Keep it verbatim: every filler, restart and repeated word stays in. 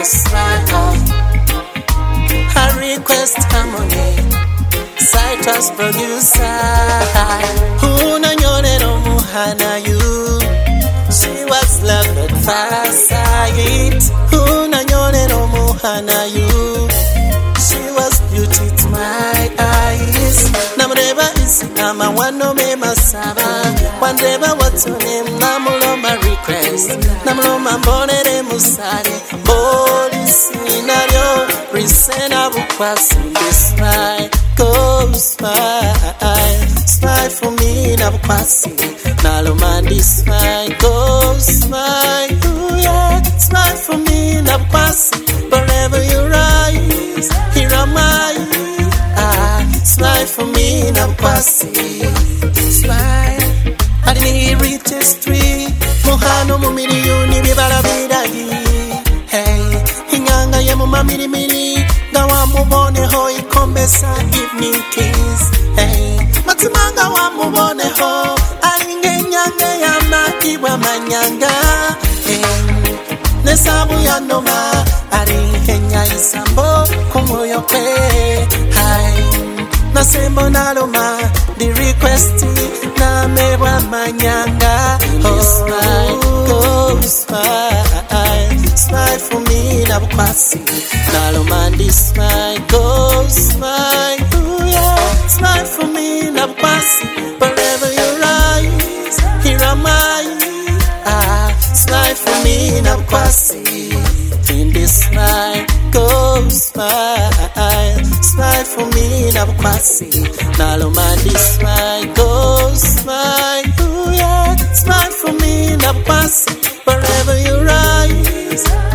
smile. I request harmony. Citrus producer. Una nyonero muhana you. She was love at first sight. Una nyonero muhana you. She was beauty to my eyes. Namreba isi ama wano me masaba. Wandeba what's your name? Namulo my request. Namulo my bonere musare. Boli sinario. Risena bukwasi. Smile, go smile. Smile for me na bukwasi. Nalo mandi smile, go smile. Ooh yeah, smile for me na bukwasi. Wherever you rise, here am I. Ah, smile for me na bukwasi. Smile. I didn't hear it history. Mohano mu miliyoni bibala bidagi. Hey, inyanga ye mu mamiri miri. Gawa mubone ho ikombesa evening kiss. Hey, matimanga wa mubone ho. Alinge nyanga ya makiwa manyanga. Hey, nesabu ya noma. Alinge nya isambo kumoyo kwe. Hai, nasembo naloma. The request na mewa manyanga. Oh, smile, go smile. Smile for me na bukwasi. Nalo mandi smile, go smile. Ooh yeah, smile for me na bukwasi. Wherever you rise, here am I. Ah, smile for me na bukwasi. In this smile, go smile. Smile for me na bukwasi. Nalo mandi smile, go smile. Ooh yeah, smile for me na bukwasi. Wherever you rise,